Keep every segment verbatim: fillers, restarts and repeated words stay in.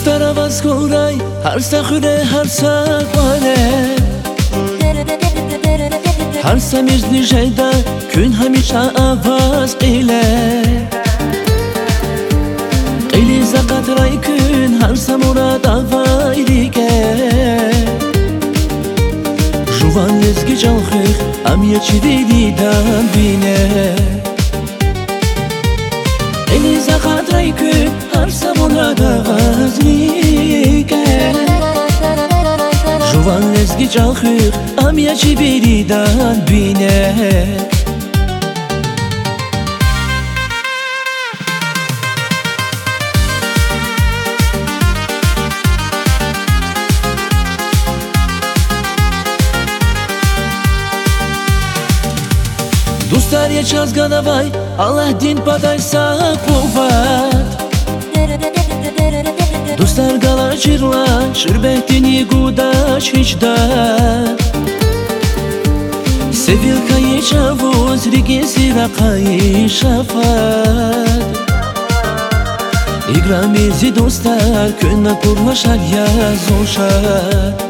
دوستارا باز خورای هر سخوره هر سخوره هر سمیز نیجیده کن همیشه آواز قیله قیلی زقت رای کن هر سمورد آوای دیگه جوان لزگی جلخیخ امیه چی دیدن بینه قیلی زقت رای کن هر سمورد آواز دیگه جوان لزگی جلخیخ امیه چی دیدن بینه دوستار یه چاز گنوای الله دین پادای ساقوات دوستار گلا چیرلان شربهتینی گوداش هیچ دار سویل کایی چاوز ریگی سیرقایی شفاد ایگرامیزی دوستار کنه کرمشار یازوشاد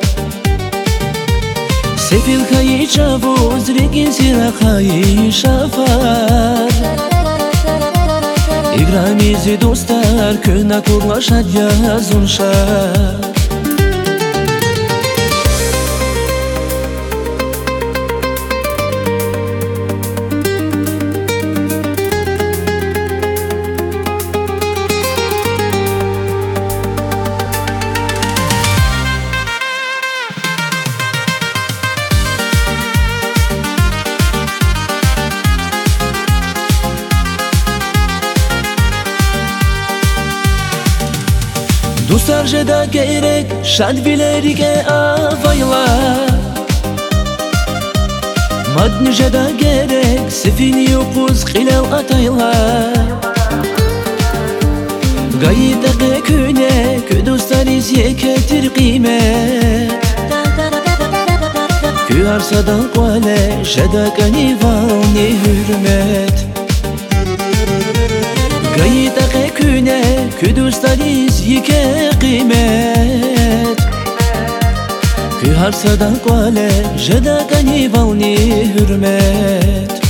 سفیل کایی چاوز ریگی سیرقایی شفاد ایگرامیزی دوستار کنه کرمشار یازوشاد دوستار جدا gerek şad bilerike avayla Madni jeda gerek sefini yokuz khilal atayla Gayi daqe küne kü dostariz yeketir kıymet Kü arsadan qale jeda kanival ne hürmet Gayi daqe küne kü dostariz yeke kıymet Kü harsadan qale jeda kanival ne hürmet